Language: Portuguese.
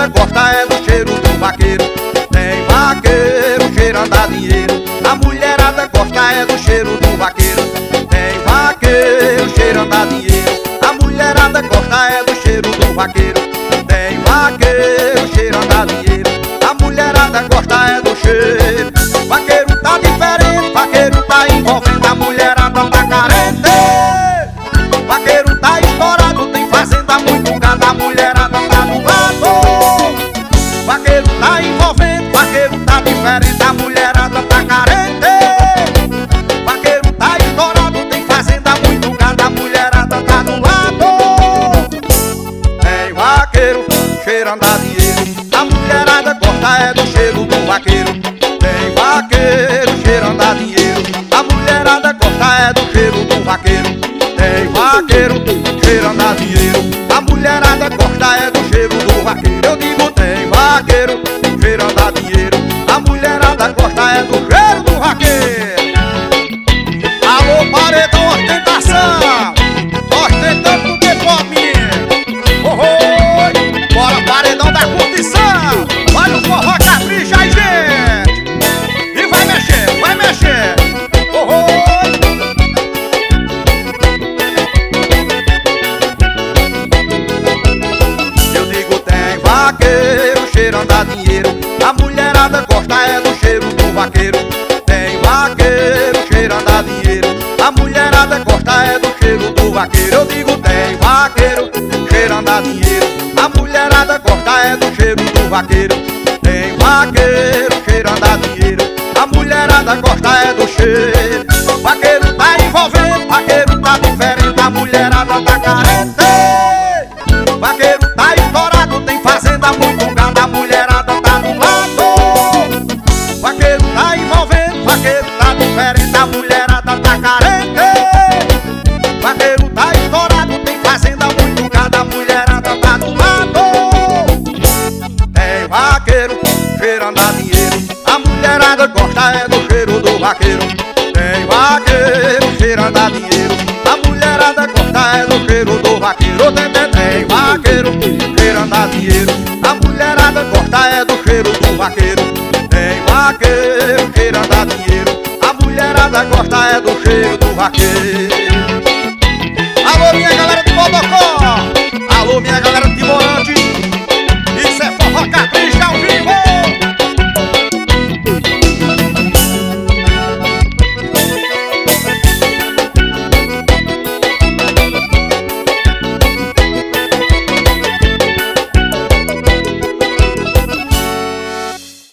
mulherada gosta é do cheiro do vaqueiro. Tem vaqueiro cheirando a dinheiro. A mulherada gosta é do cheiro do vaqueiro. Tem vaqueiro cheirando a dinheiro. A mulherada gosta é do cheiro do vaqueiro. Tem vaqueiro cheirando a dinheiro. A mulherada gosta é do cheiro. Vaqueiro tá diferente, vaqueiro tá envolvendo. A mulherada tá carente. Vaqueiro tá estourado, tem fazenda muito gado. A mulherada tá do lado. Vaqueiro tá envolvendo, vaqueiro tá diferente. A mulherada tá carente. Vaqueiro tá estourado, tem fazenda muito gado. A mulherada tá do lado. Tem vaqueiro cheirando a dinheiro. A mulherada gosta é do cheiro do vaqueiro. Tem vaqueiro cheirando a dinheiro. A mulherada gosta é do cheiro do vaqueiro. Tem vaqueiro cheirando a dinheiro. A mulherada gosta é do cheiro do vaqueiro. Eu digo tem vaqueiro cheirando a dinheiro. A mulherada gosta é do cheiro do vaqueiro. Alô, paredão, ostentação. Ostentando no depoimento. Oh, bora, paredão da curtição. Olha o forró capricha aí, gente. E vai mexer, vai mexer. Oh, eu digo tem vaqueiro cheirando a dinheiro. A mulherada gosta é do cheiro do vaqueiro. Tem vaqueiro cheirando a dinheiro. A mulherada gosta é do cheiro do vaqueiro. Eu digo tem vaqueiro cheirando a dinheiro. A mulherada gosta é do cheiro do vaqueiro. Tem vaqueiro cheirando a dinheiro. A mulherada gosta é do cheiro. Vaqueiro tá envolvendo, vaqueiro tá diferente. A mulherada tá carente. Vaqueiro tá estourado, tem fazenda muito gado. A mulherada tá do lado. Vaqueiro tá envolvendo, vaqueiro tá diferente. A mulherada tá carente. Vaqueiro tá estourado, tem fazenda muito gado. A mulherada tá do lado. Tem vaqueiro cheirando a dinheiro. A mulherada gosta é do cheiro do vaqueiro. Tem vaqueiro cheirando a dinheiro. A mulherada gosta é do cheiro do vaqueiro. Tem vaqueiro cheirando a dinheiro. A mulherada gosta é do cheiro do vaqueiro. Tem vaqueiro cheirando a dinheiro. A mulherada gosta é do cheiro do vaqueiro. Alô, minha galera do Bodocó.